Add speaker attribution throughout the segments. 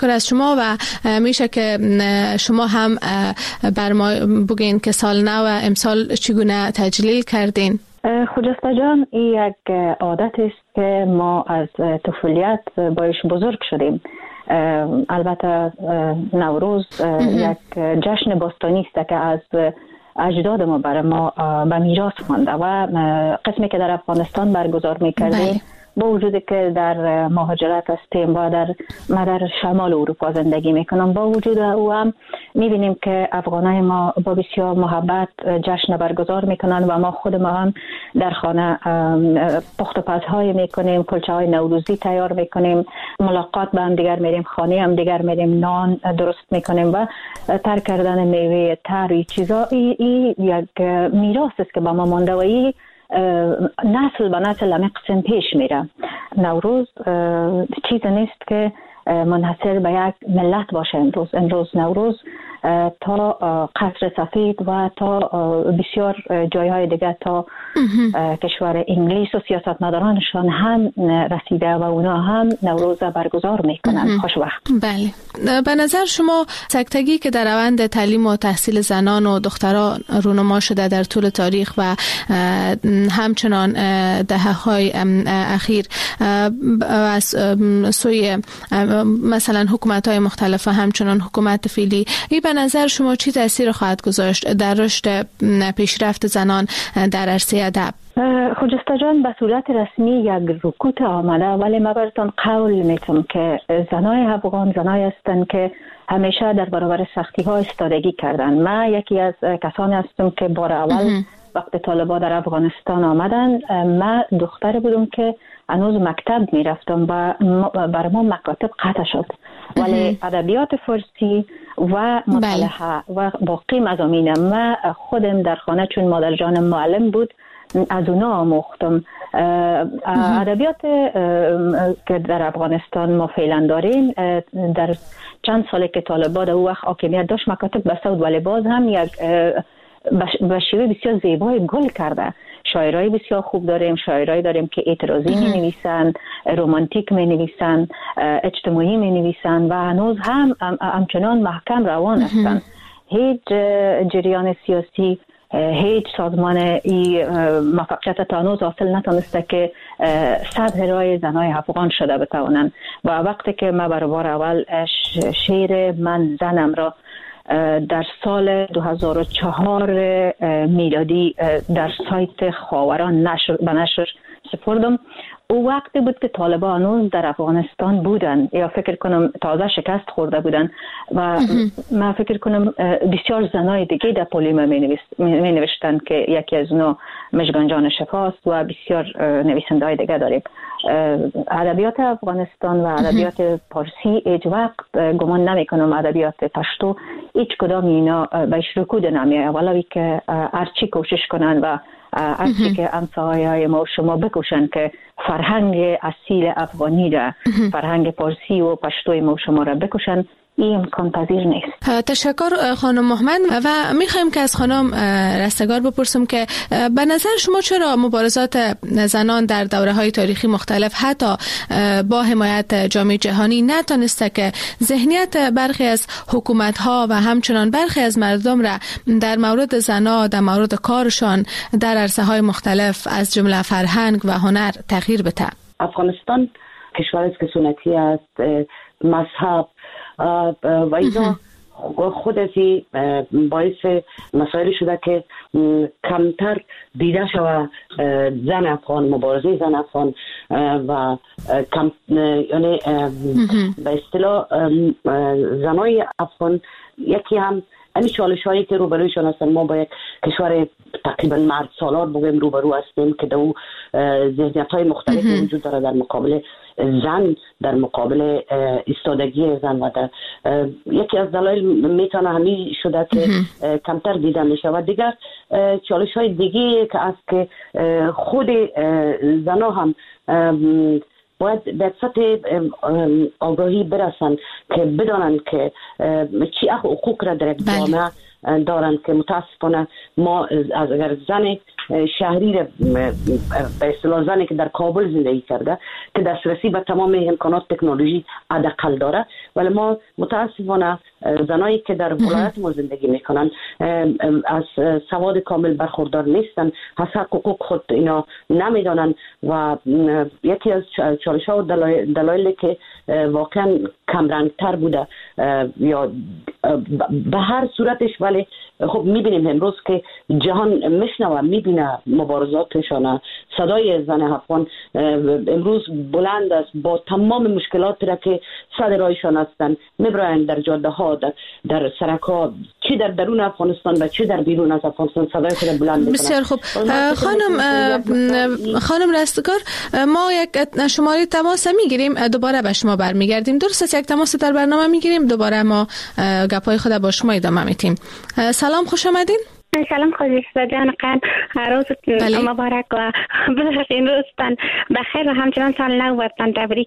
Speaker 1: از شما و میشه که شما هم بر ما بگین که سال نو امسال چگونه تجلیل کردین؟
Speaker 2: خجسته جان، این یک عادت است که ما از طفولیت باش بزرگ شدیم. البته نوروز یک جشن باستانی است که از اجداد ما برای ما به میراث مانده و قسمی که در افغانستان برگزار میکردیم با وجودی که در مهاجرت هستیم و ما در شمال اروپا زندگی میکنم، با وجود او هم میبینیم که افغانای ما با بسیار محبت جشن برگزار میکنن و ما خود ما هم در خانه پخت و پزهای میکنیم، کلچه های نوروزی تیار میکنیم، ملاقات با هم دیگر میریم، خانه هم دیگر میریم، نان درست میکنیم و تر کردن میوه تر چیزا. این یک میراث است که با ما مانده و نسل به نسل همه قسم پیش میره. نوروز چیز نیست که منحصر به یک ملت باشه. امروز نوروز تا قصر سفید و تا بسیار جایهای دیگه، تا کشور انگلیس و سیاستمدارانشان هم رسیده و اونا هم نوروز برگزار میکنن. خوشوقت.
Speaker 1: بله. به نظر شما سکتگی که در روند تعلیم و تحصیل زنان و دختران رونما شده در طول تاریخ و همچنان دهه‌های اخیر از سوی مثلا حکومت‌های مختلف و همچنان حکومت فعلی، این به نظر شما چی تاثیر خواهد گذاشت در رشد پیشرفت زنان در عرصه ادب؟
Speaker 2: خجسته جان، به صورت رسمی یک رکود آمده، ولی من براتون قول میتونم که زنای افغان زنای هستند که همیشه در برابر سختی ها ایستادگی کردن. من یکی از کسانی هستم که بار اول وقت طالبان در افغانستان آمدن، من دختر بودم که هنوز مکتب میرفتم و بر ما مکاتب قطع شد، ولی ادبیات فارسی و مطالعه و باقی مضامین من خودم در خانه، چون مادر جانم معلم بود، از اونا آموختم. ادبیات که در افغانستان ما فعلا داریم، در چند ساله که طالبان او وقت حاکمیت داشت مکاتب بسته بود، ولی باز هم یک به شیوه بسیار زیبای گل کرده. شاعرای بسیار خوب داریم، شاعرای داریم که اعتراضی می نویسن، رومانتیک می نویسن، اجتماعی می نویسن و هنوز هم همچنان محکم روان هستند. هیچ جریان سیاسی، هیچ سازمان موفقیت تا هنوز حاصل نتونسته که سطح رای زنای افغان شده بتوانند. و وقتی که من برای بار اول شعر من زنم را در سال 2004 میلادی در سایت خاوران به نشر سپردم، او وقتی بود که طالبان هنوز در افغانستان بودن یا فکر کنم تازه شکست خورده بودن و من فکر کنم بسیار زنای دیگه در پولیما می نوشتن که یکی از اونا مژگان جان شفاست و بسیار نویسنده های دیگه داریم. ادبیات افغانستان و ادبیات پارسی هیچ وقت گمان نمی کنم ادبیات پشتو هیچ کدام اینا به رکود نمیه، ولوی که هرچی کوشش کنن و هرچی که همسایه‌های ما و شما بکوشن که فرهنگ اصیل افغانی را، فرهنگ پارسی و پشتوی ما و شما را بکوشن، این امکان پذیر نیست.
Speaker 1: تشکر خانم محمد. و میخوایم که از خانم رستگار بپرسم که به نظر شما چرا مبارزات زنان در دوره‌های تاریخی مختلف حتی با حمایت جامعه جهانی نتونسته که ذهنیت برخی از حکومت‌ها و همچنان برخی از مردم را در مورد زنان، در مورد کارشان در عرصه‌های مختلف از جمله فرهنگ و هنر تغییر بده؟
Speaker 3: افغانستان کشوری است که سنتی است، مذهب و اینا خود ازی باعث مسائل شده که کمتر دیده شود زن افغان، مبارزه زن افغان و یعنی به اصطلاح زنای افغان یکی هم این چالش هایی که روبرویشان هستن. ما با یک کشور تقریبا مرد سالار بگویم روبرو هستیم که دو ذهنیت های مختلفی وجود داره در مقابل زن، در مقابل ایستادگی زن و در یکی از دلایل میتونه همین شده که کمتر دیده میشه. و دیگر چالش های دیگه که از که خود زنها هم باید به سطح آگاهی برسن که بدانن که چی حقوق را در جامعه دارند که متاسفانه ما اگر زن شهری به اصطلاح زنی که در کابل زندگی کرده که دسترسی به تمام امکانات تکنولوژی حداقل داره، ولی ما متاسفانه زنایی که در ولایت ما زندگی میکنن از سواد کامل برخوردار نیستن، از حقوق خود اینا نمیدانن و یکی از چالش ها و دلایلی که واقعا کمرنگتر بوده یا به هر صورتش، ولی خب میبینیم امروز که جهان میشنوه میبینه مبارزاتشان، صدای زن افغان امروز بلند است با تمام مشکلاتی را که سر راهشان هستند، میبرند در جاده ها، در سرک ها، چی در درون افغانستان و چی در بیرون از افغانستان صدای خود بلند میکنند.
Speaker 1: بسیار خوب. خانم رستگار، ما یک شماره تماس میگیریم، دوباره به شما برمیگردیم. درست است، یک تماس در برنامه میگیریم، دوباره ما گپای خود با شما ادامه میدیم. سلام، خوش آمدین.
Speaker 4: سلام خانم جان، روزتون مبارک و بخیر، روزتان بخیر و همچنان سال نو برتان تبریک.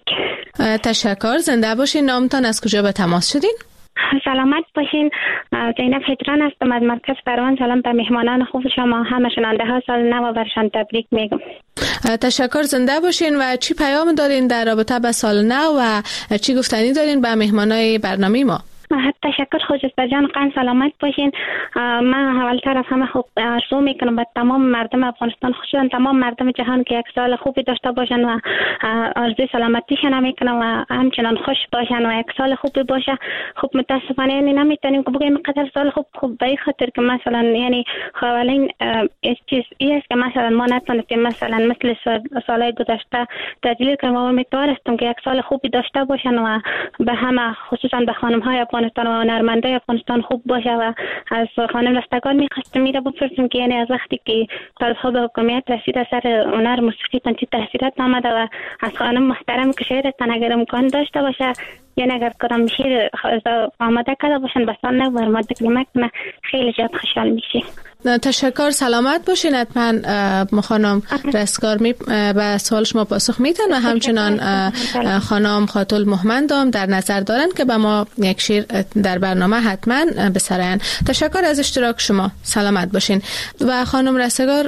Speaker 1: تشکر، زنده باشین. نامتان، از کجا به تماس شدین؟
Speaker 4: سلامت باشین. زینب هجران هستم از مرکز پروان. سلام به مهمانان خوب شما همشون، ده ها سال نو برشان تبریک میگم.
Speaker 1: تشکر، زنده باشین. و چی پیام دارین در رابطه با سال نو و چی گفتنی دارین به مهمانای برنامه ما؟
Speaker 4: تشکر خجسته جان، قن سلامت باشین. من اولتر از همه خوب آرزو میکنم به تمام مردم افغانستان، خصوصا تمام مردم جهان که یک سال خوبی داشته باشن و آرزوی سلامتیشان میکنم و همچنان خوش باشن و یک سال خوبی باشه. خب متاسفانه یعنی نمیتونیم که بگیم قدر سال خوب به این خاطر که مثلا یعنی اولین چیز است که مثلا ما نتونستیم مثلا مثل سالهای گذشته تجلیل کنیم و امیدوارستم که یک سال خوبی داشته باشن و به همه خصوصا به خانم های افغانستان و هنرمندای افغانستان خوب باشه. و از خانم رستگار میخواستم میره بپرسم که یعنی از وقتی که طالب‌ها به حکومت رسید سر هنر موسیقی چه تاثیرات آمده و از خانم محترم که شعرتان اگر امکان داشته باشه یعنی اگر کدام شعر آماده کرده باشن به سال نو ما تقدیم کنه خیلی زیاد خوشحال میشی.
Speaker 1: تشکر، سلامت باشین. حتما خانم رستگار به سوال شما پاسخ میدن و همچنان خانم خاتل محمد در نظر دارن که به ما یک شعر در برنامه حتما بسراین. تشکر از اشتراک شما، سلامت باشین. و خانم رستگار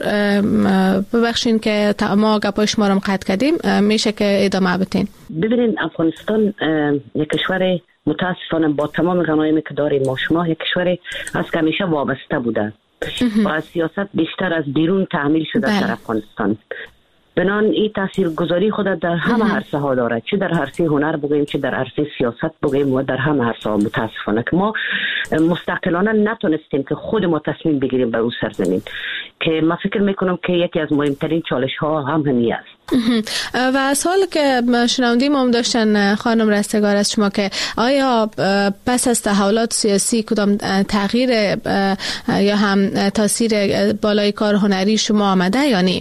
Speaker 1: ببخشین که ما گپای شما رو قطع کردیم، میشه که ادامه بدین.
Speaker 3: ببینید افغانستان یک کشور متاسفانه با تمام غنایمی که داریم ما شما یک کشور از که همیشه وابسته بوده و از سیاست بیشتر از بیرون تحمیل شده در افغانستان. بنان این تاثیرگذاری خود در همه عرصه ها داره، چه در عرصه هنر بگوییم، چه در عرصه سیاست بگوییم و در همه عرصه ها. متاسفانه که ما مستقلانه نتونستیم که خود ما تصمیم بگیریم به اون سرزمین که من فکر میکنم که یکی از مهمترین چالش ها هم همین است.
Speaker 1: و سوال که شنوندیم هم داشتن خانم رستگار از شما که آیا پس از تحولات سیاسی کدام تغییر یا هم تاثیر بالای کار هنری شما آمده یا نه؟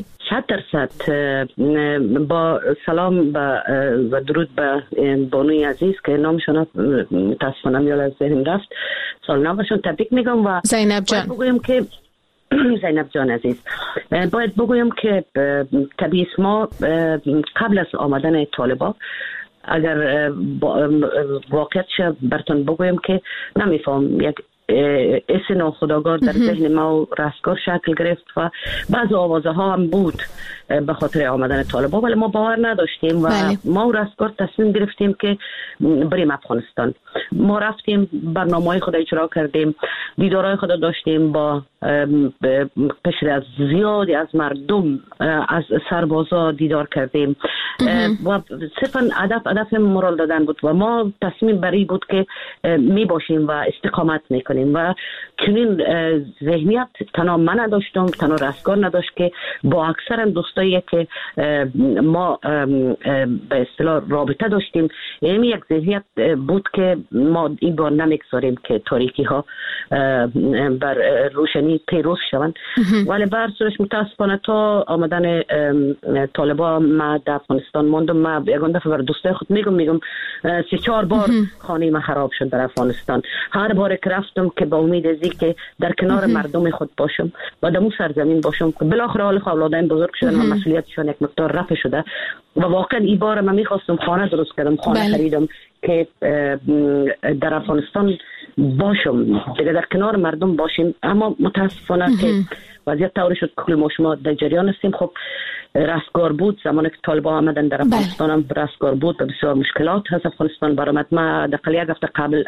Speaker 3: 100% با سلام و درود به بانوی عزیز که نامشون متاسفانه میاد از ذهنم رفت، سال نوشون تبریک میگم. و
Speaker 1: زینب جان،
Speaker 3: بگویم که زینب جان عزیز، باید بگویم که طبیعی ما قبل از آمدن طالبا اگر واقعیتش براتون بگویم که نمیفهم یک اسم ناخودآگاه در ذهن ما و رستگار شکل گرفت و بعض آوازه ها هم بود به خاطر آمدن طالبان، ولی ما باور نداشتیم و ما و رستگار تصمیم گرفتیم که بریم افغانستان. ما رفتیم، برنامه‌های خود اجرا کردیم، دیدارهای خود داشتیم با قشر از زیادی از مردم، از سربازا دیدار کردیم و صرفا هدف مورال دادن بود و ما تصمیم بری بود که می باشیم و استقامت میکنیم و چنین ذهنیت تنها من نداشتم، تنها رستگار نداشت که با اکثر دوستایی که ما به اصطلاح رابطه داشتیم این یک ذهنیت بود که ما این بار نمیگذاریم که تاریکی ها بر روشنی پیروز شوند. ولی بر صورتش متاسفانه تا آمدن طالبان ما در افغانستان موندم. ما یگان دفعه بر دوستای خود میگم 3-4 بار خانه ما خراب شد در افغانستان. هر بار که رفتم میکنم که با امید ازی که در کنار مردم خود باشم و در مو سرزمین باشم که بالاخره حال اولادایم بزرگ شدن و مسئولیتشون یک مقدار رفع شده و واقعا این بار من میخواستم خانه درست کردم، خانه خریدم که در افغانستان باشم دیگه، در کنار مردم باشیم. اما متاسفانه که وضعیت طوری شد که ما شما در جریان هستیم. خب رستگار بود زمانی که طالبان آمدن در افغانستان هم رستگار بود و بسیار مشکلات هست افغانستان برآمد. ما دقیقاً یک هفته قبل